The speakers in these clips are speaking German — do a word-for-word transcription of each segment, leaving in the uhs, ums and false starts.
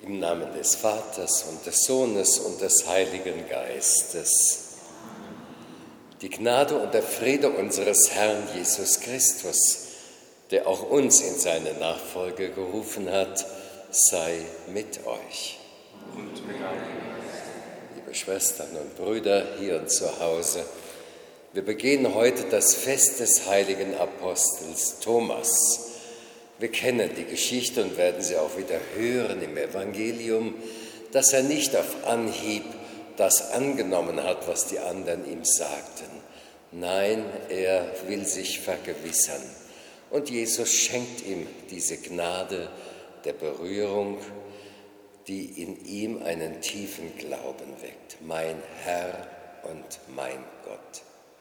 Im Namen des Vaters und des Sohnes und des Heiligen Geistes. Die Gnade und der Friede unseres Herrn Jesus Christus, der auch uns in seine Nachfolge gerufen hat, sei mit euch. Und mit deinem Geist. Liebe Schwestern und Brüder hier und zu Hause, wir begehen heute das Fest des heiligen Apostels Thomas. Wir kennen die Geschichte und werden sie auch wieder hören im Evangelium, dass er nicht auf Anhieb das angenommen hat, was die anderen ihm sagten. Nein, er will sich vergewissern. Und Jesus schenkt ihm diese Gnade der Berührung, die in ihm einen tiefen Glauben weckt. Mein Herr und mein Gott.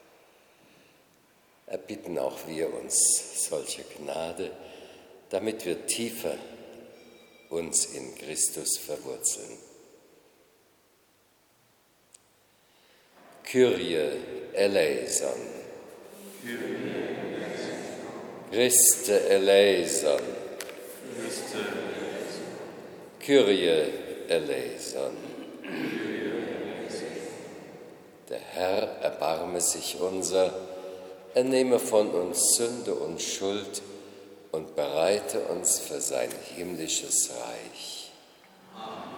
Erbitten auch wir uns solche Gnade, damit wir tiefer uns in Christus verwurzeln. Kyrie eleison. Kyrie eleison. Christe eleison. Christe eleison. Kyrie eleison. Kyrie eleison. Der Herr erbarme sich unser, er nehme von uns Sünde und Schuld und bereite uns für sein himmlisches Reich. Amen.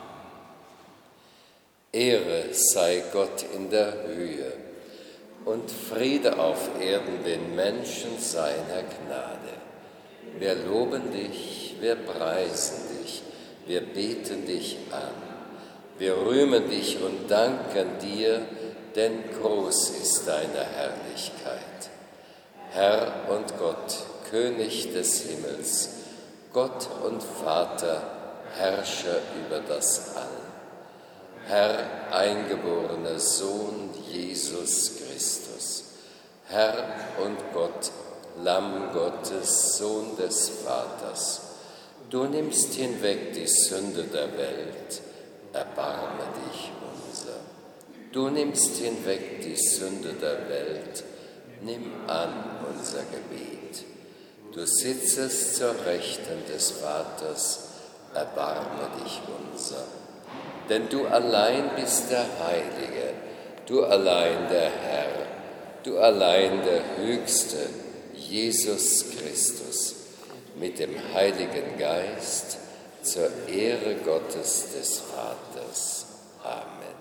Ehre sei Gott in der Höhe und Friede auf Erden den Menschen seiner Gnade. Wir loben dich, wir preisen dich, wir beten dich an. Wir rühmen dich und danken dir, denn groß ist deine Herrlichkeit. Herr und Gott, König des Himmels, Gott und Vater, Herrscher über das All. Herr, eingeborener Sohn Jesus Christus, Herr und Gott, Lamm Gottes, Sohn des Vaters, du nimmst hinweg die Sünde der Welt, erbarme dich unser. Du nimmst hinweg die Sünde der Welt, nimm an unser Gebet. Du sitzest zur Rechten des Vaters, erbarme dich unser. Denn du allein bist der Heilige, du allein der Herr, du allein der Höchste, Jesus Christus, mit dem Heiligen Geist, zur Ehre Gottes des Vaters. Amen.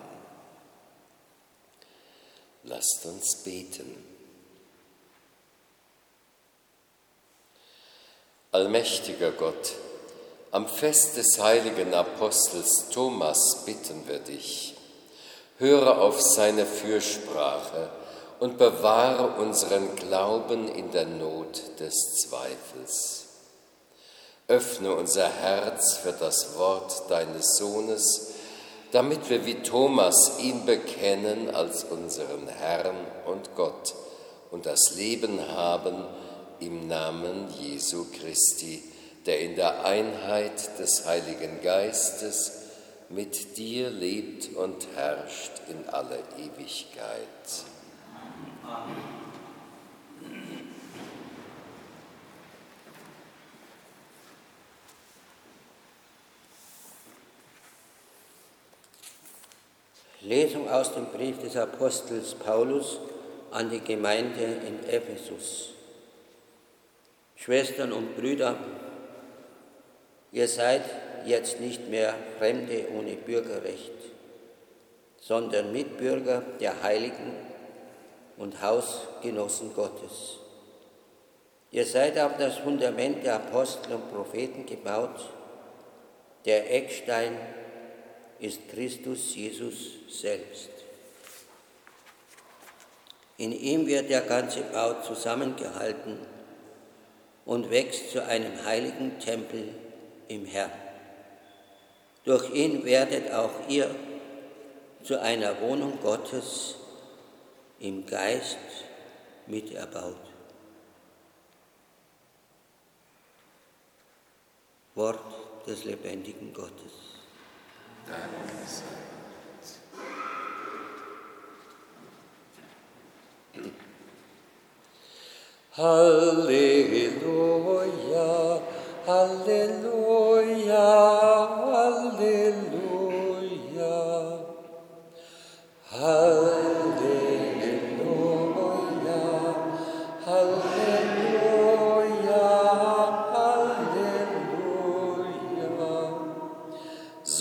Lasst uns beten. Allmächtiger Gott, am Fest des heiligen Apostels Thomas bitten wir dich, höre auf seine Fürsprache und bewahre unseren Glauben in der Not des Zweifels. Öffne unser Herz für das Wort deines Sohnes, damit wir wie Thomas ihn bekennen als unseren Herrn und Gott und das Leben haben im Namen Jesu Christi, der in der Einheit des Heiligen Geistes mit dir lebt und herrscht in aller Ewigkeit. Amen. Lesung aus dem Brief des Apostels Paulus an die Gemeinde in Ephesus. Schwestern und Brüder, ihr seid jetzt nicht mehr Fremde ohne Bürgerrecht, sondern Mitbürger der Heiligen und Hausgenossen Gottes. Ihr seid auf das Fundament der Apostel und Propheten gebaut. Der Eckstein ist Christus Jesus selbst. In ihm wird der ganze Bau zusammengehalten und wächst zu einem heiligen Tempel im Herrn. Durch ihn werdet auch ihr zu einer Wohnung Gottes im Geist miterbaut. Wort des lebendigen Gottes. Danke sei Gott. Halleluja, Halleluja, Halleluja.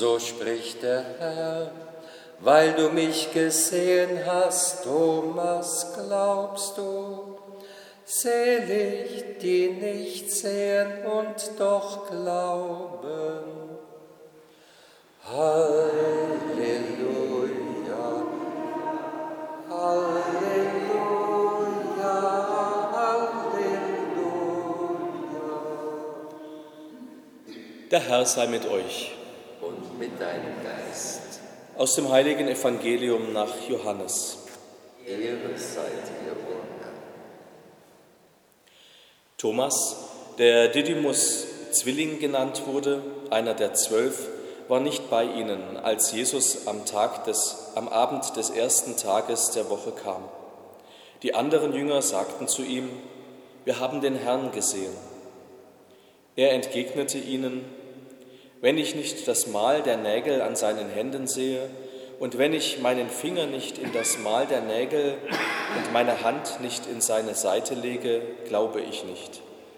So spricht der Herr, weil du mich gesehen hast, Thomas, glaubst du. Selig, die nicht sehen und doch glauben. Halleluja, Halleluja, Halleluja. Der Herr sei mit euch. Und mit deinem Geist. Aus dem heiligen Evangelium nach Johannes. Ehre sei dir, o Herr. Thomas, der Didymus Zwilling genannt wurde, einer der zwölf, war nicht bei ihnen, als Jesus am, Tag des, am Abend des ersten Tages der Woche kam. Die anderen Jünger sagten zu ihm: Wir haben den Herrn gesehen. Er entgegnete ihnen: Wenn ich nicht das Mal der Nägel an seinen Händen sehe und wenn ich meinen Finger nicht in das Mal der Nägel und meine Hand nicht in seine Seite lege, glaube ich nicht.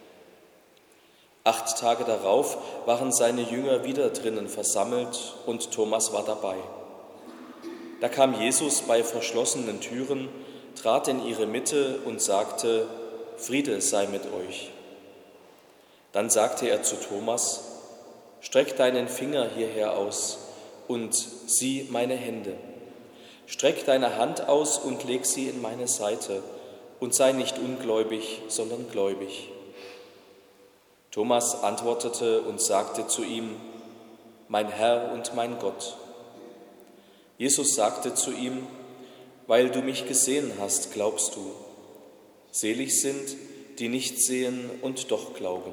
Acht Tage darauf waren seine Jünger wieder drinnen versammelt und Thomas war dabei. Da kam Jesus bei verschlossenen Türen, trat in ihre Mitte und sagte: Friede sei mit euch. Dann sagte er zu Thomas: Streck deinen Finger hierher aus und sieh meine Hände. Streck deine Hand aus und leg sie in meine Seite und sei nicht ungläubig, sondern gläubig. Thomas antwortete und sagte zu ihm: Mein Herr und mein Gott. Jesus sagte zu ihm: Weil du mich gesehen hast, glaubst du. Selig sind, die nicht sehen und doch glauben.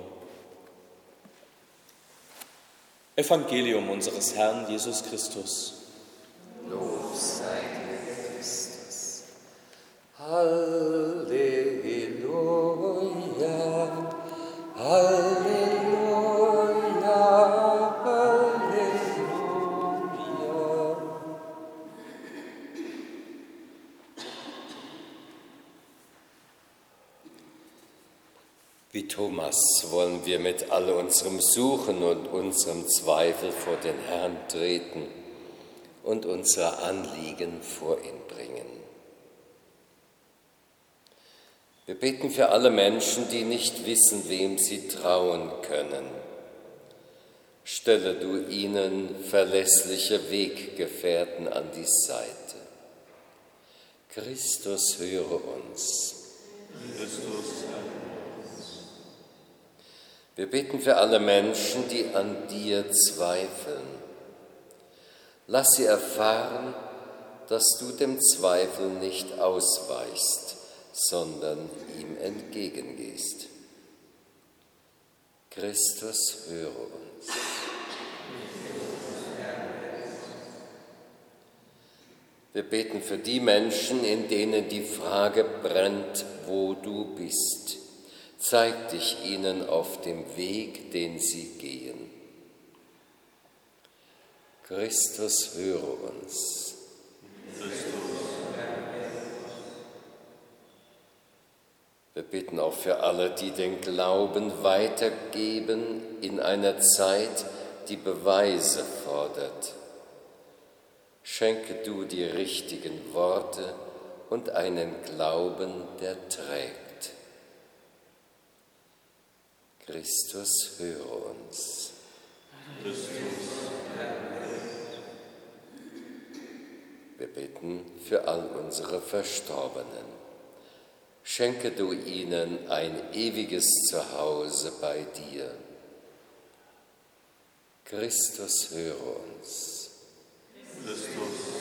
Evangelium unseres Herrn Jesus Christus. Lob sei dir, Christus. Halleluja, Halleluja, Halleluja. Wie Thomas wollen wir mit all unserem Suchen und unserem Zweifel vor den Herrn treten und unsere Anliegen vor ihn bringen. Wir beten für alle Menschen, die nicht wissen, wem sie trauen können. Stelle du ihnen verlässliche Weggefährten an die Seite. Christus, höre uns. Christus, Wir beten für alle Menschen, die an dir zweifeln. Lass sie erfahren, dass du dem Zweifel nicht ausweichst, sondern ihm entgegengehst. Christus, höre uns. Wir beten für die Menschen, in denen die Frage brennt, wo du bist. Zeig dich ihnen auf dem Weg, den sie gehen. Christus, höre uns. Wir bitten auch für alle, die den Glauben weitergeben in einer Zeit, die Beweise fordert. Schenke du die richtigen Worte und einen Glauben, der trägt. Christus, höre uns. Christus. Wir bitten für all unsere Verstorbenen. Schenke du ihnen ein ewiges Zuhause bei dir. Christus, höre uns. Christus.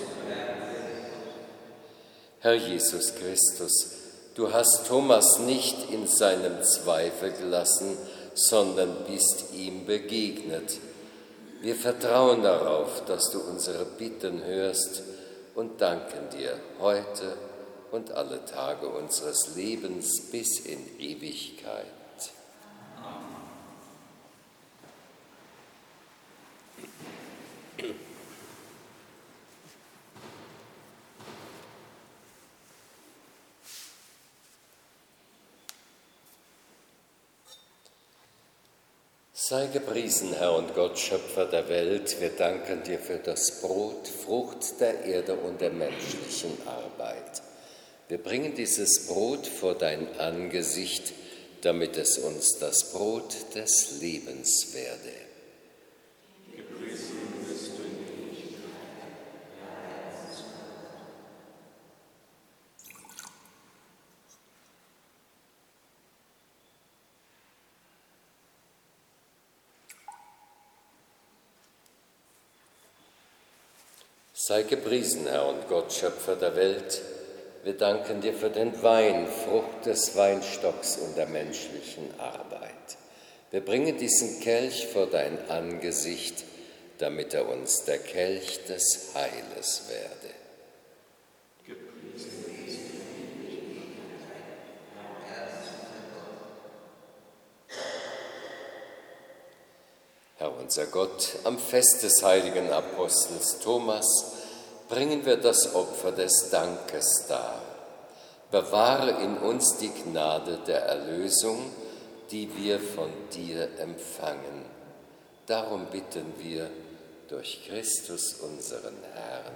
Herr Jesus Christus, du hast Thomas nicht in seinem Zweifel gelassen, sondern bist ihm begegnet. Wir vertrauen darauf, dass du unsere Bitten hörst und danken dir heute und alle Tage unseres Lebens bis in Ewigkeit. Sei gepriesen, Herr und Gott, Schöpfer der Welt. Wir danken dir für das Brot, Frucht der Erde und der menschlichen Arbeit. Wir bringen dieses Brot vor dein Angesicht, damit es uns das Brot des Lebens werde. Sei gepriesen, Herr und Gott, Schöpfer der Welt. Wir danken dir für den Wein, Frucht des Weinstocks und der menschlichen Arbeit. Wir bringen diesen Kelch vor dein Angesicht, damit er uns der Kelch des Heiles werde. Herr unser Gott, am Fest des heiligen Apostels Thomas bringen wir das Opfer des Dankes dar. Bewahre in uns die Gnade der Erlösung, die wir von dir empfangen. Darum bitten wir durch Christus unseren Herrn.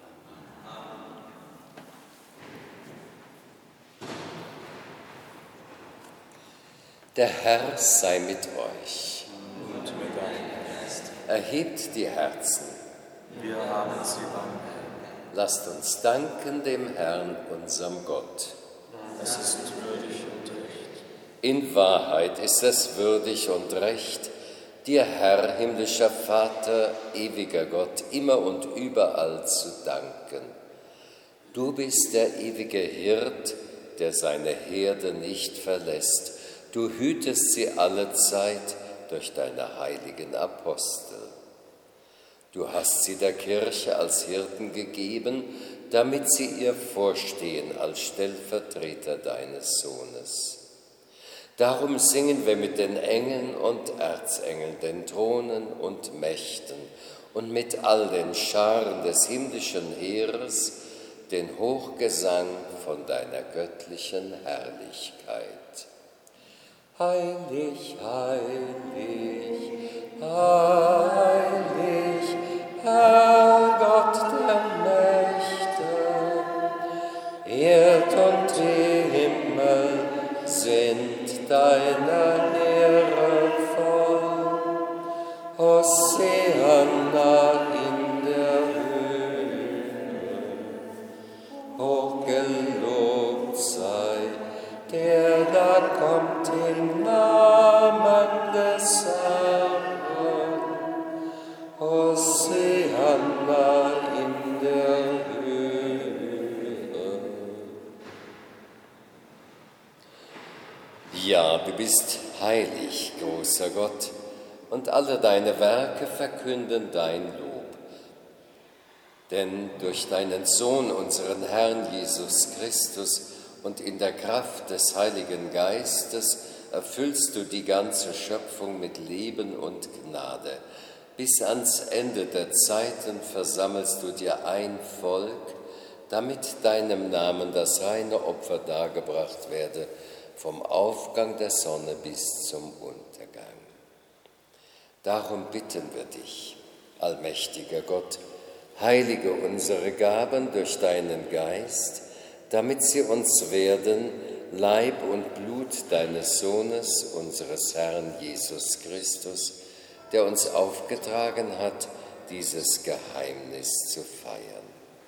Der Herr sei mit euch. Und mit deinem Geist. Erhebt die Herzen. Wir haben sie beim Herrn. Lasst uns danken dem Herrn, unserem Gott. Es ist würdig und recht. In Wahrheit ist es würdig und recht, dir, Herr, himmlischer Vater, ewiger Gott, immer und überall zu danken. Du bist der ewige Hirt, der seine Herde nicht verlässt. Du hütest sie alle Zeit durch deine heiligen Apostel. Du hast sie der Kirche als Hirten gegeben, damit sie ihr vorstehen als Stellvertreter deines Sohnes. Darum singen wir mit den Engeln und Erzengeln, den Thronen und Mächten und mit all den Scharen des himmlischen Heeres den Hochgesang von deiner göttlichen Herrlichkeit. Heilig, heilig, heilig, Herr Gott der Mächte, Erd und Himmel sind deiner Ehre voll. Hosianna in der Höhe, hochgelobt sei, der da kommt im Namen des Herrn. Hosianna in der Höhe. Ja, du bist heilig, großer Gott, und alle deine Werke verkünden dein Lob. Denn durch deinen Sohn, unseren Herrn Jesus Christus, und in der Kraft des Heiligen Geistes erfüllst du die ganze Schöpfung mit Leben und Gnade. Bis ans Ende der Zeiten versammelst du dir ein Volk, damit deinem Namen das reine Opfer dargebracht werde, vom Aufgang der Sonne bis zum Untergang. Darum bitten wir dich, allmächtiger Gott, heilige unsere Gaben durch deinen Geist, damit sie uns werden, Leib und Blut deines Sohnes, unseres Herrn Jesus Christus, der uns aufgetragen hat, dieses Geheimnis zu feiern.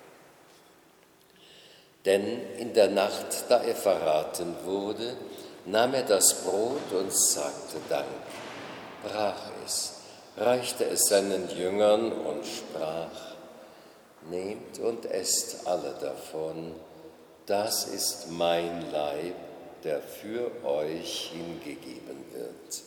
Denn in der Nacht, da er verraten wurde, nahm er das Brot und sagte Dank, brach es, reichte es seinen Jüngern und sprach, nehmt und esst alle davon, das ist mein Leib, der für euch hingegeben wird.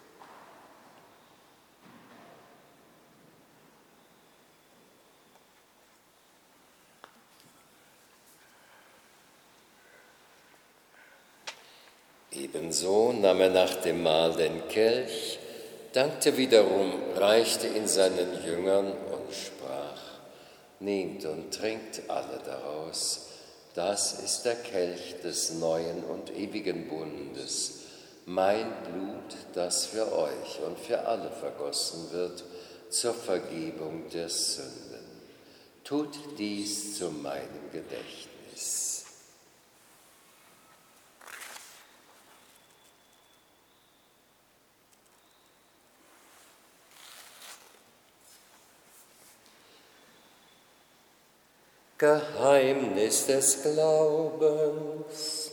Ebenso nahm er nach dem Mahl den Kelch, dankte wiederum, reichte ihn seinen Jüngern und sprach, nehmt und trinkt alle daraus, das ist der Kelch des neuen und ewigen Bundes, mein Blut, das für euch und für alle vergossen wird, zur Vergebung der Sünden. Tut dies zu meinem Gedächtnis. Geheimnis des Glaubens.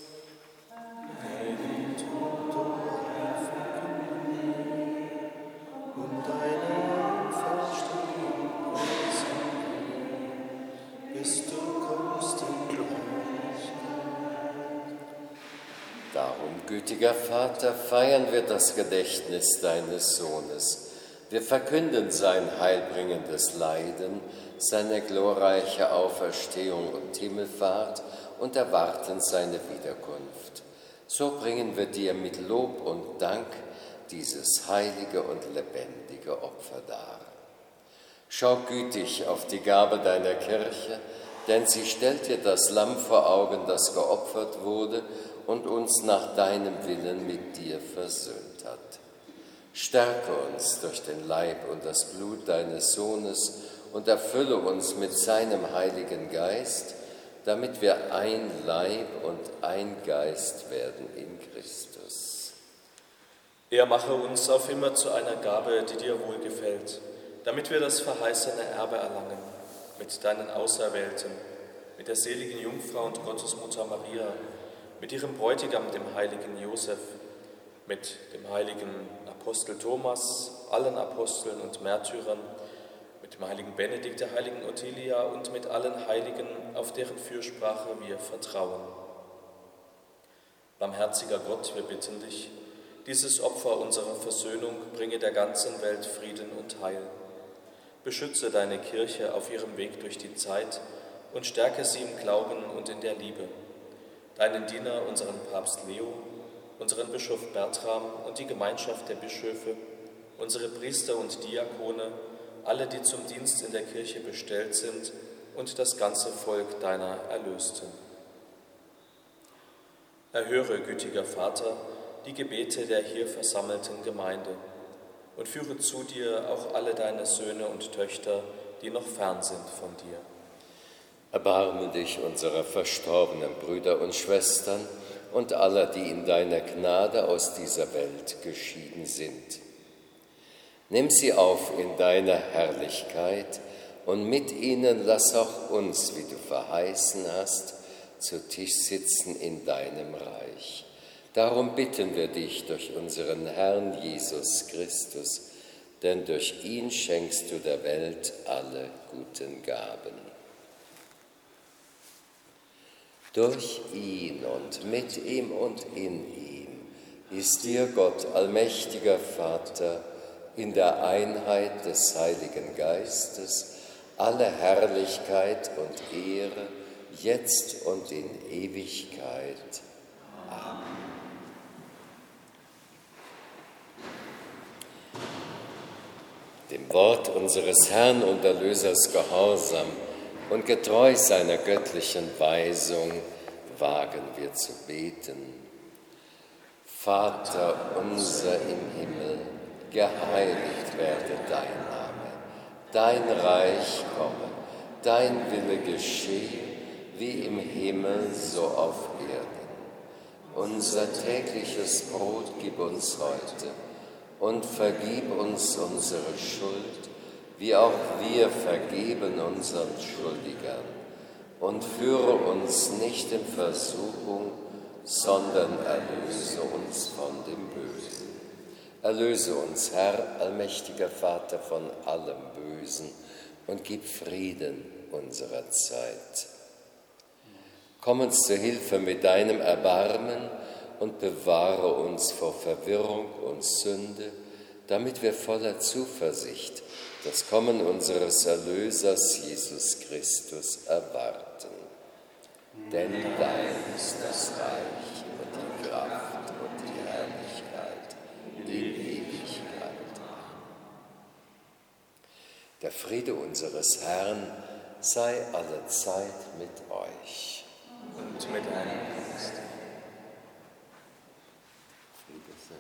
Darum, gütiger Vater, feiern wir das Gedächtnis deines Sohnes. Wir verkünden sein heilbringendes Leiden, seine glorreiche Auferstehung und Himmelfahrt und erwarten seine Wiederkunft. So bringen wir dir mit Lob und Dank dieses heilige und lebendige Opfer dar. Schau gütig auf die Gabe deiner Kirche, denn sie stellt dir das Lamm vor Augen, das geopfert wurde und uns nach deinem Willen mit dir versöhnt hat. Stärke uns durch den Leib und das Blut deines Sohnes und erfülle uns mit seinem Heiligen Geist, damit wir ein Leib und ein Geist werden in Christus. Er mache uns auf immer zu einer Gabe, die dir wohlgefällt, damit wir das verheißene Erbe erlangen, mit deinen Auserwählten, mit der seligen Jungfrau und Gottesmutter Maria, mit ihrem Bräutigam, dem heiligen Josef, mit dem heiligen Apostel Thomas, allen Aposteln und Märtyrern, mit dem heiligen Benedikt, der heiligen Ottilia und mit allen Heiligen, auf deren Fürsprache wir vertrauen. Barmherziger Gott, wir bitten dich, dieses Opfer unserer Versöhnung bringe der ganzen Welt Frieden und Heil. Beschütze deine Kirche auf ihrem Weg durch die Zeit und stärke sie im Glauben und in der Liebe. Deinen Diener, unseren Papst Leo, unseren Bischof Bertram und die Gemeinschaft der Bischöfe, unsere Priester und Diakone, alle, die zum Dienst in der Kirche bestellt sind und das ganze Volk deiner Erlösten. Erhöre, gütiger Vater, die Gebete der hier versammelten Gemeinde und führe zu dir auch alle deine Söhne und Töchter, die noch fern sind von dir. Erbarme dich unserer verstorbenen Brüder und Schwestern und aller, die in deiner Gnade aus dieser Welt geschieden sind. Nimm sie auf in deiner Herrlichkeit und mit ihnen lass auch uns, wie du verheißen hast, zu Tisch sitzen in deinem Reich. Darum bitten wir dich durch unseren Herrn Jesus Christus, denn durch ihn schenkst du der Welt alle guten Gaben. Durch ihn und mit ihm und in ihm ist dir Gott, allmächtiger Vater, in der Einheit des Heiligen Geistes alle Herrlichkeit und Ehre, jetzt und in Ewigkeit. Amen. Dem Wort unseres Herrn und Erlösers gehorsam und getreu seiner göttlichen Weisung wagen wir zu beten. Vater unser im Himmel, geheiligt werde dein Name, dein Reich komme, dein Wille geschehe, wie im Himmel so auf Erden. Unser tägliches Brot gib uns heute und vergib uns unsere Schuld, wie auch wir vergeben unseren Schuldigern. Und führe uns nicht in Versuchung, sondern erlöse uns von dem Bösen. Erlöse uns, Herr, allmächtiger Vater, von allem Bösen und gib Frieden unserer Zeit. Komm uns zu Hilfe mit deinem Erbarmen und bewahre uns vor Verwirrung und Sünde, damit wir voller Zuversicht das Kommen unseres Erlösers Jesus Christus erwarten. Denn dein ist das Reich und die Kraft und die Herrlichkeit in Ewigkeit. Der Friede unseres Herrn sei allezeit mit euch. Und mit deinem Geist. Friede sei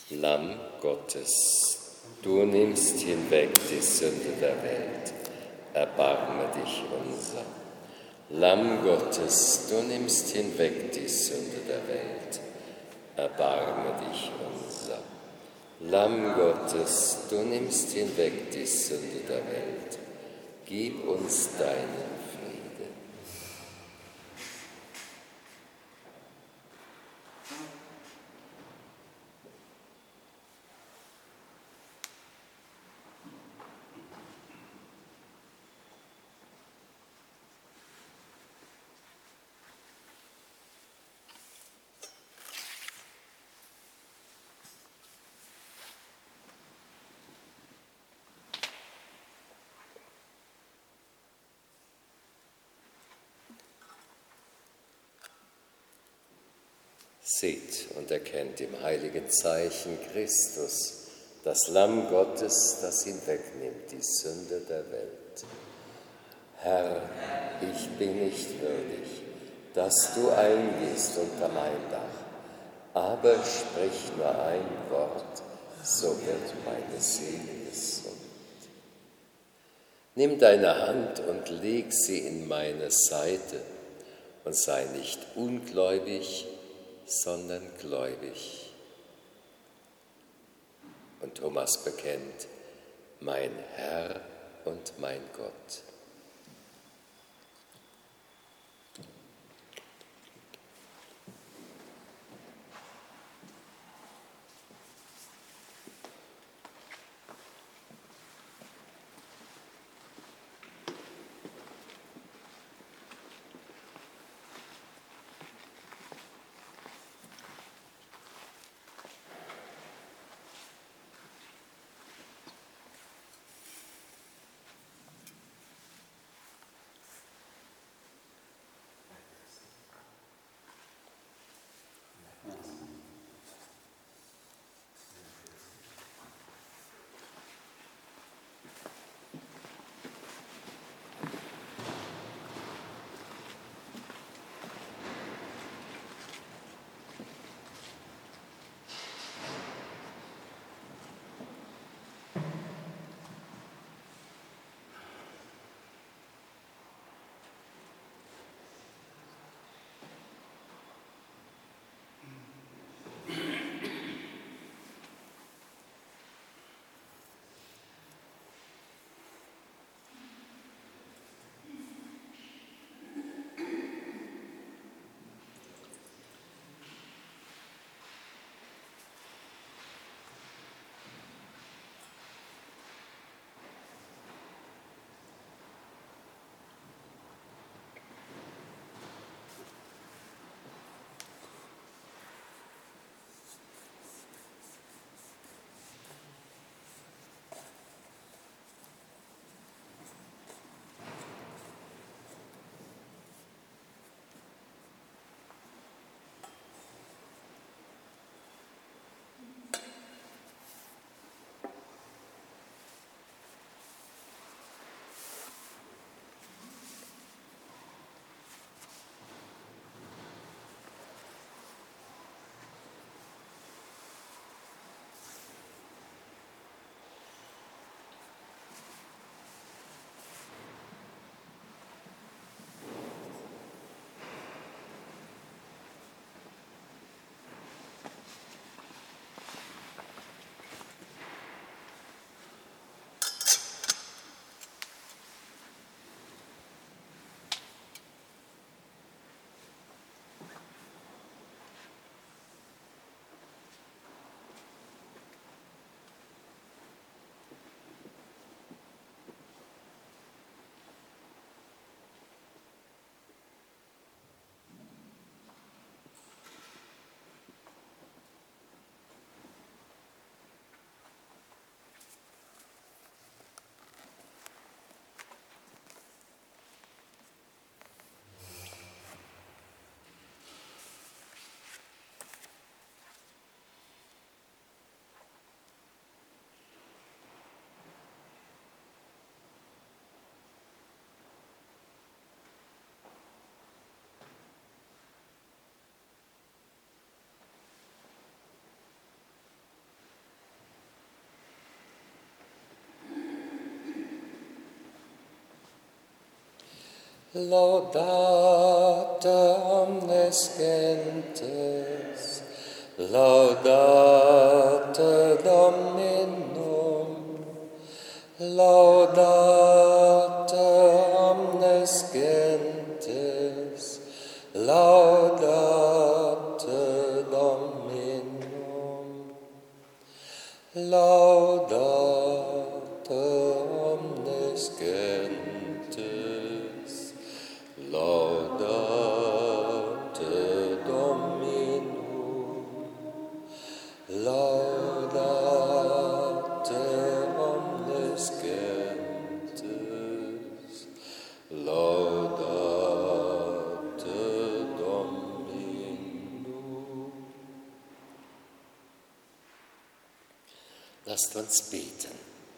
Lamm Gottes, du nimmst hinweg die Sünde der Welt, erbarme dich unser. Lamm Gottes, du nimmst hinweg die Sünde der Welt, erbarme dich unser. Lamm Gottes, du nimmst hinweg die Sünde der Welt, gib uns deinen Frieden. Seht und erkennt im heiligen Zeichen Christus, das Lamm Gottes, das hinwegnimmt die Sünde der Welt. Herr, ich bin nicht würdig, dass du eingehst unter mein Dach, aber sprich nur ein Wort, so wird meine Seele gesund. Nimm deine Hand und leg sie in meine Seite und sei nicht ungläubig, sondern gläubig. Und Thomas bekennt, mein Herr und mein Gott. Laudate omnes gentes, laudate Dominum, laudate omnes gentes, laudate Dominum, laudate omnes gentes, laudate Dominum, laudate omnes gentes, laudate Dominum. Lasst uns beten.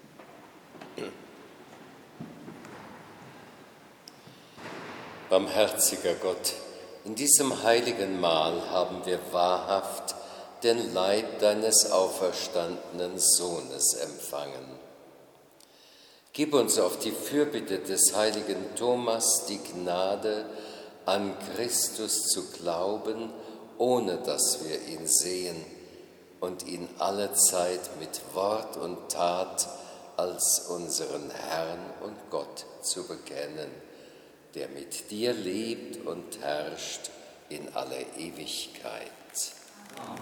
Barmherziger Gott, in diesem heiligen Mahl haben wir wahrhaft den Leib deines auferstandenen Sohnes empfangen. Gib uns auf die Fürbitte des heiligen Thomas die Gnade, an Christus zu glauben, ohne dass wir ihn sehen, und ihn allezeit mit Wort und Tat als unseren Herrn und Gott zu bekennen, der mit dir lebt und herrscht in alle Ewigkeit. Amen.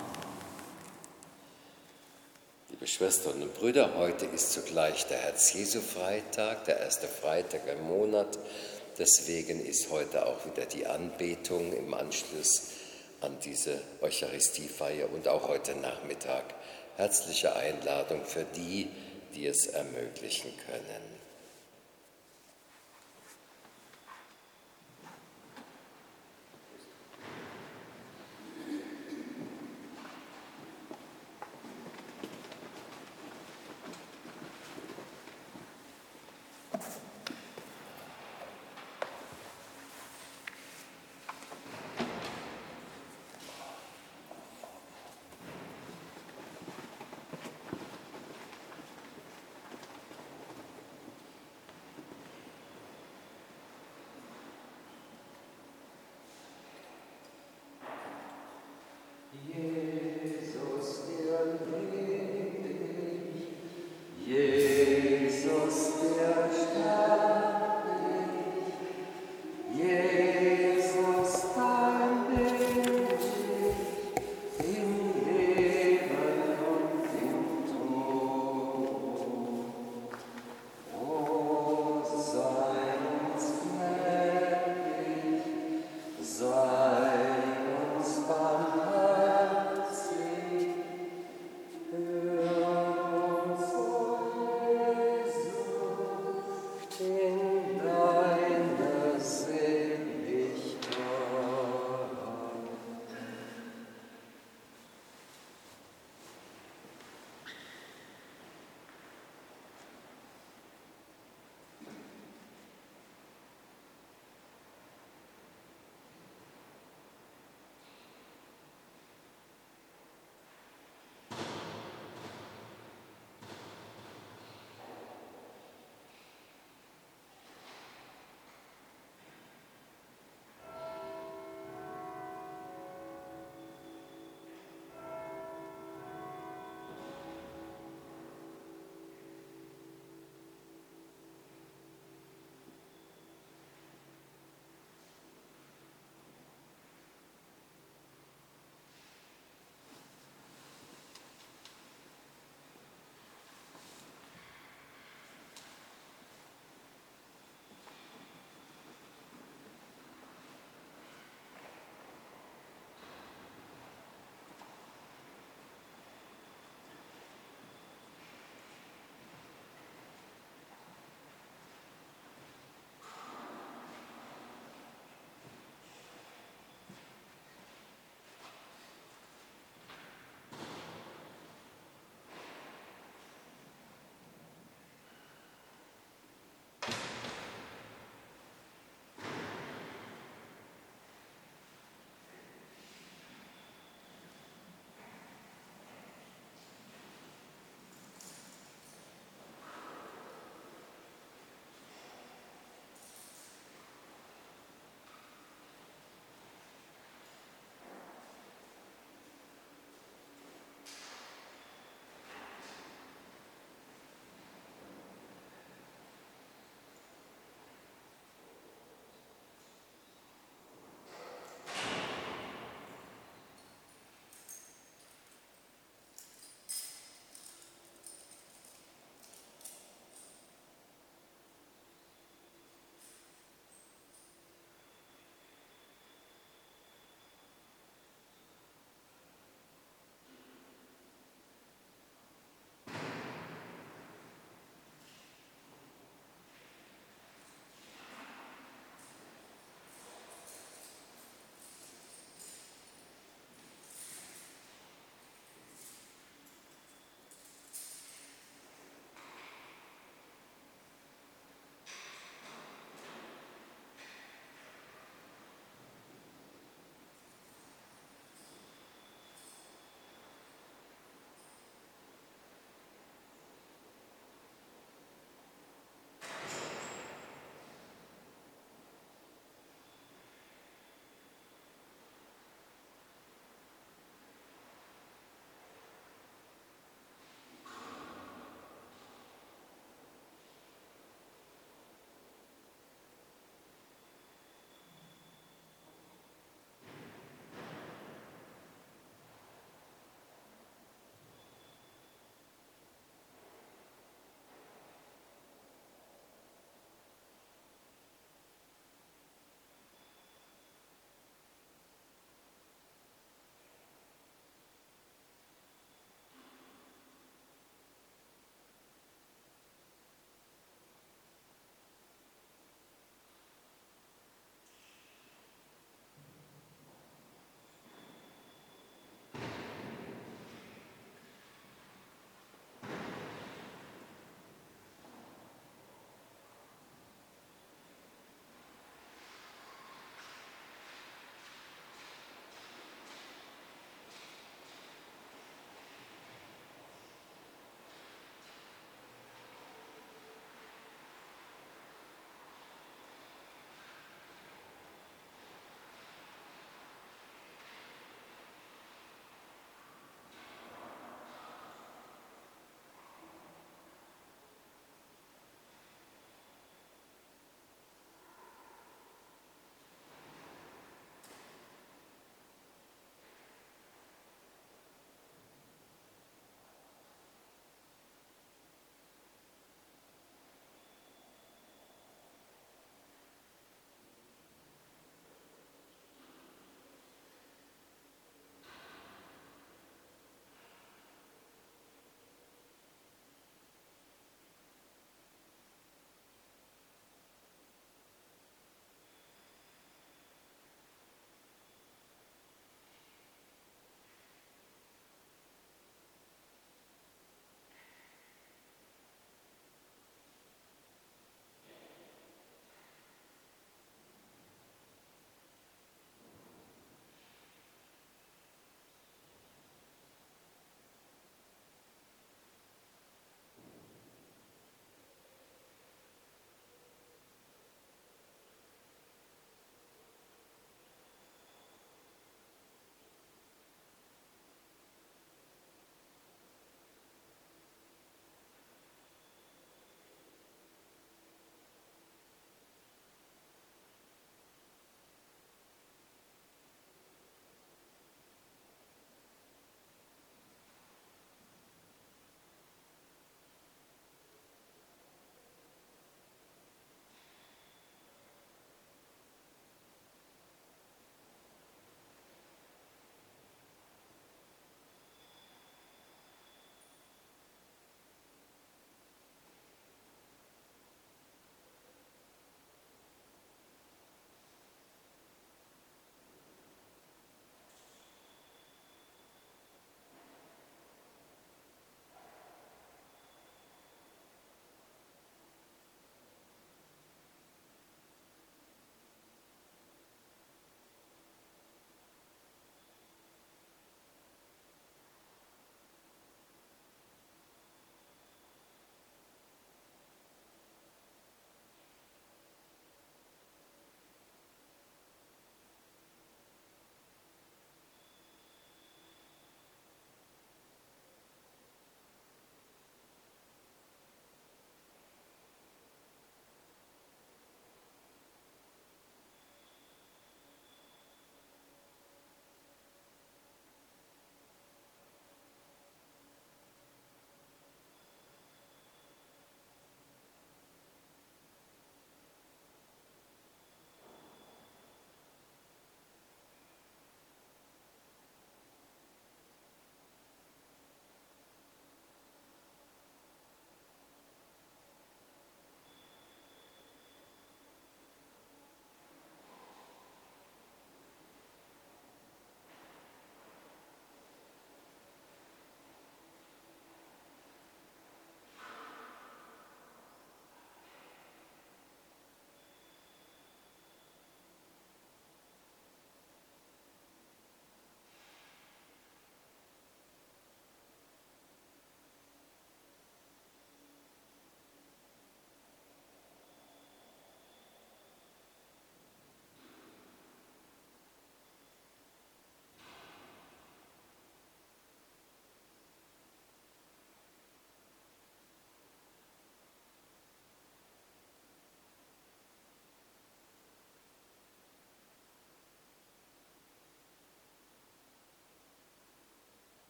Liebe Schwestern und Brüder, heute ist zugleich der Herz-Jesu-Freitag, der erste Freitag im Monat. Deswegen ist heute auch wieder die Anbetung im Anschluss an diese Eucharistiefeier und auch heute Nachmittag. Herzliche Einladung für die, die es ermöglichen können. Jesus, der starb, Jesus.